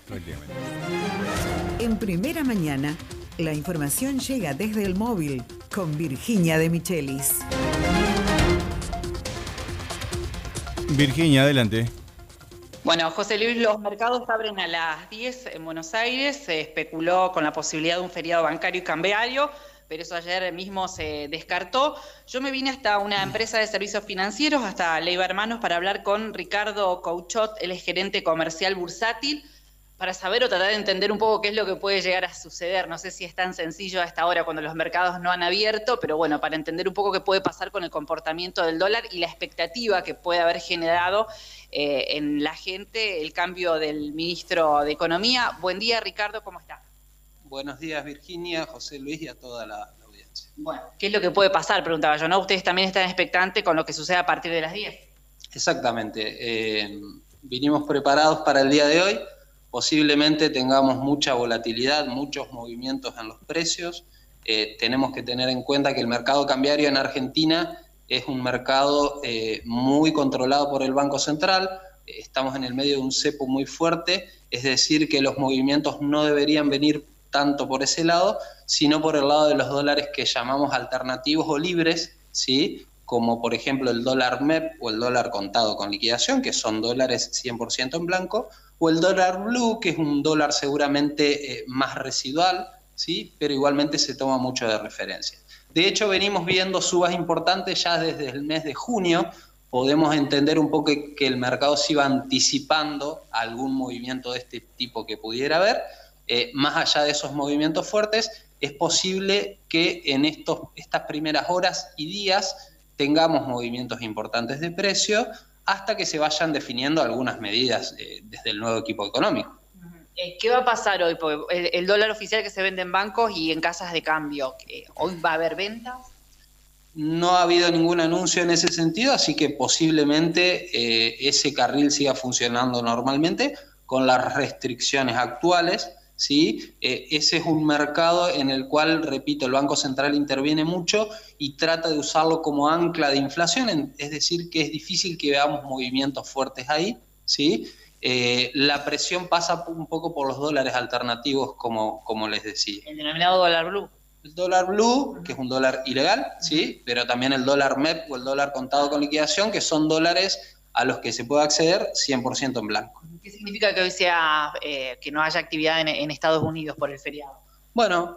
prácticamente. En Primera Mañana, la información llega desde el móvil con Virginia de Michelis. Virginia, adelante. Bueno, José Luis, los mercados abren a las 10 en Buenos Aires. Se especuló con la posibilidad de un feriado bancario y cambiario, pero eso ayer mismo se descartó. Yo me vine hasta una empresa de servicios financieros, hasta Leiva Hermanos, para hablar con Ricardo Couchot, él es gerente comercial bursátil, para saber o tratar de entender un poco qué es lo que puede llegar a suceder. No sé si es tan sencillo a esta hora cuando los mercados no han abierto, pero bueno, para entender un poco qué puede pasar con el comportamiento del dólar y la expectativa que puede haber generado en la gente el cambio del ministro de Economía. Buen día, Ricardo, ¿cómo está? Buenos días, Virginia, José Luis y a toda la audiencia. Bueno, ¿qué es lo que puede pasar? Preguntaba yo, ¿no? Ustedes también están expectantes con lo que suceda a partir de las 10. Exactamente. Vinimos preparados para el día de hoy. Posiblemente tengamos mucha volatilidad, muchos movimientos en los precios. Tenemos que tener en cuenta que el mercado cambiario en Argentina es un mercado muy controlado por el Banco Central. Estamos en el medio de un cepo muy fuerte, es decir, que los movimientos no deberían venir tanto por ese lado, sino por el lado de los dólares que llamamos alternativos o libres, ¿sí? Como por ejemplo el dólar MEP o el dólar contado con liquidación, que son dólares 100% en blanco, o el dólar blue, que es un dólar seguramente más residual, ¿sí? Pero igualmente se toma mucho de referencia. De hecho, venimos viendo subas importantes ya desde el mes de junio. Podemos entender un poco que el mercado se iba anticipando a algún movimiento de este tipo que pudiera haber. Más allá de esos movimientos fuertes, es posible que en estas primeras horas y días tengamos movimientos importantes de precio hasta que se vayan definiendo algunas medidas desde el nuevo equipo económico. ¿Qué va a pasar hoy? Porque el dólar oficial que se vende en bancos y en casas de cambio, ¿hoy va a haber ventas? No ha habido ningún anuncio en ese sentido, así que posiblemente ese carril siga funcionando normalmente con las restricciones actuales, ¿sí? Ese es un mercado en el cual, repito, el Banco Central interviene mucho y trata de usarlo como ancla de inflación, es decir, que es difícil que veamos movimientos fuertes ahí, ¿sí? La presión pasa un poco por los dólares alternativos, como les decía. El denominado dólar blue. El dólar blue, que es un dólar ilegal, ¿sí? Pero también el dólar MEP o el dólar contado con liquidación, que son dólares a los que se puede acceder 100% en blanco. ¿Qué significa que hoy sea que no haya actividad en Estados Unidos por el feriado? Bueno,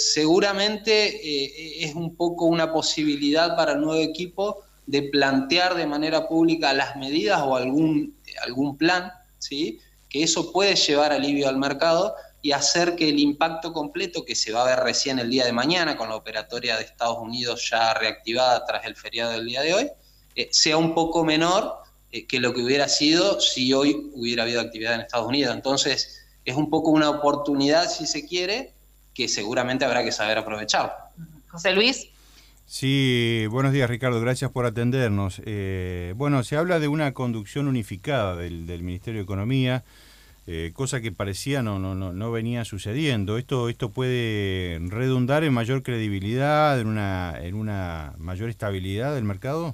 seguramente es un poco una posibilidad para el nuevo equipo de plantear de manera pública las medidas o algún plan, ¿sí? Que eso puede llevar alivio al mercado y hacer que el impacto completo, que se va a ver recién el día de mañana con la operatoria de Estados Unidos ya reactivada tras el feriado del día de hoy, sea un poco menor que lo que hubiera sido si hoy hubiera habido actividad en Estados Unidos. Entonces, es un poco una oportunidad, si se quiere, que seguramente habrá que saber aprovechar. José Luis. Sí, buenos días, Ricardo, gracias por atendernos. Bueno, se habla de una conducción unificada del Ministerio de Economía, cosa que parecía no venía sucediendo. ¿Esto puede redundar en mayor credibilidad, en una mayor estabilidad del mercado?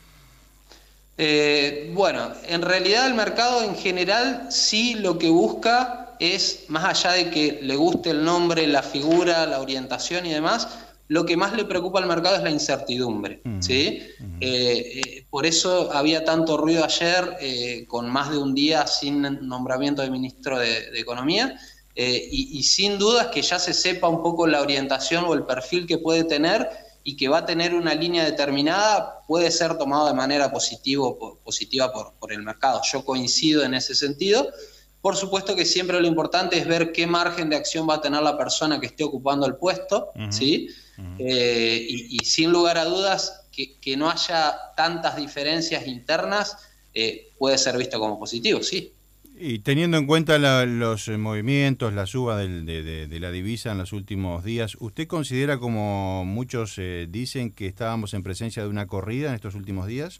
Bueno, en realidad el mercado en general sí lo que busca es, más allá de que le guste el nombre, la figura, la orientación y demás, lo que más le preocupa al mercado es la incertidumbre, ¿sí? Por eso había tanto ruido ayer, con más de un día sin nombramiento de ministro de Economía, y sin dudas que ya se sepa un poco la orientación o el perfil que puede tener y que va a tener una línea determinada, puede ser tomado de manera positiva por el mercado. Yo coincido en ese sentido. Por supuesto que siempre lo importante es ver qué margen de acción va a tener la persona que esté ocupando el puesto, ¿sí? Y sin lugar a dudas, que no haya tantas diferencias internas puede ser visto como positivo, sí. Y teniendo en cuenta los movimientos, la suba de la divisa en los últimos días, ¿usted considera, como muchos dicen, que estábamos en presencia de una corrida en estos últimos días?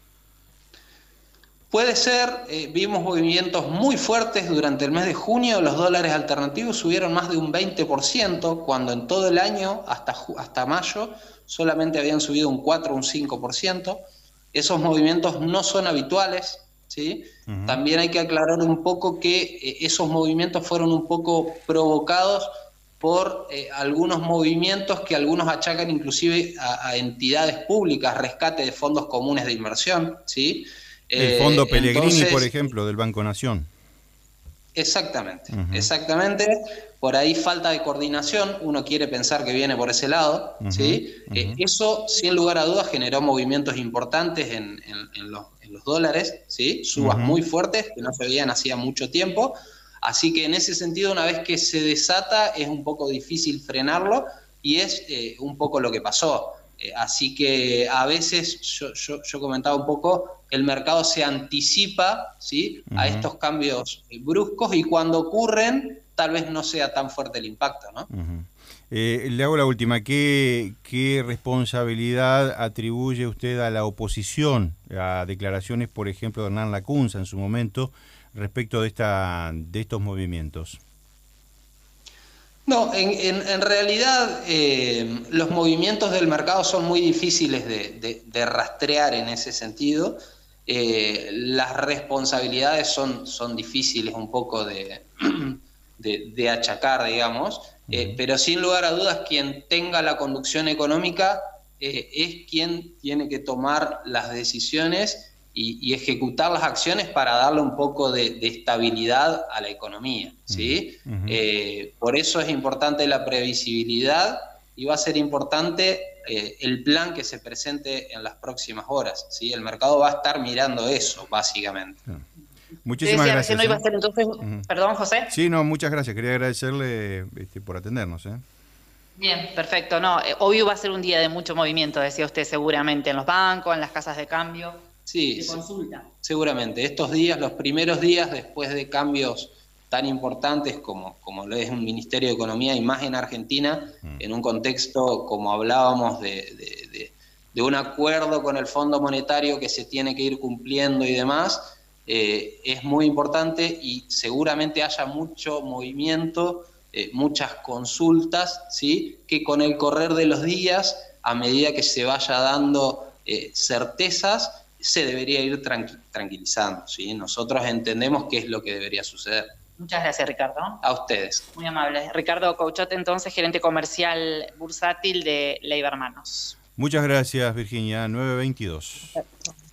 Puede ser, vimos movimientos muy fuertes durante el mes de junio, los dólares alternativos subieron más de un 20%, cuando en todo el año, hasta mayo, solamente habían subido un 4 o un 5%. Esos movimientos no son habituales, ¿sí? También hay que aclarar un poco que esos movimientos fueron un poco provocados por algunos movimientos que algunos achacan inclusive a entidades públicas, rescate de fondos comunes de inversión, ¿sí? El Fondo Pellegrini, Entonces, por ejemplo, del Banco Nación. Exactamente, exactamente. Por ahí falta de coordinación, uno quiere pensar que viene por ese lado, ¿sí? Eso, sin lugar a dudas, generó movimientos importantes en los dólares, ¿sí? Subas muy fuertes que no se veían hacía mucho tiempo. Así que en ese sentido, una vez que se desata, es un poco difícil frenarlo y es un poco lo que pasó. Así que a veces, yo comentaba un poco, el mercado se anticipa, ¿sí? A estos cambios bruscos y cuando ocurren, tal vez no sea tan fuerte el impacto, ¿no? Le hago la última. ¿Qué responsabilidad atribuye usted a la oposición a declaraciones, por ejemplo, de Hernán Lacunza en su momento, respecto de estos movimientos? No, en realidad los movimientos del mercado son muy difíciles de rastrear en ese sentido. Las responsabilidades son difíciles un poco de achacar, digamos, pero sin lugar a dudas quien tenga la conducción económica es quien tiene que tomar las decisiones y ejecutar las acciones para darle un poco de estabilidad a la economía, ¿sí? Por eso es importante la previsibilidad y va a ser importante el plan que se presente en las próximas horas, ¿sí? El mercado va a estar mirando eso, básicamente. Muchísimas gracias. No iba a ser entonces... Perdón, José. Sí, no, muchas gracias. Quería agradecerle por atendernos. Bien, perfecto. No, hoy va a ser un día de mucho movimiento, decía usted, seguramente, en los bancos, en las casas de cambio. Sí, de consulta. Seguramente. Estos días, los primeros días después de cambios tan importantes como lo es un Ministerio de Economía y más en Argentina, en un contexto, como hablábamos, de un acuerdo con el Fondo Monetario que se tiene que ir cumpliendo y demás, es muy importante y seguramente haya mucho movimiento, muchas consultas, ¿sí? Que con el correr de los días, a medida que se vaya dando certezas, se debería ir tranquilizando, ¿sí? Nosotros entendemos qué es lo que debería suceder. Muchas gracias, Ricardo. A ustedes. Muy amable. Ricardo Couchot, entonces, gerente comercial bursátil de Leiva Hermanos. Muchas gracias, Virginia. 9:22. Perfecto.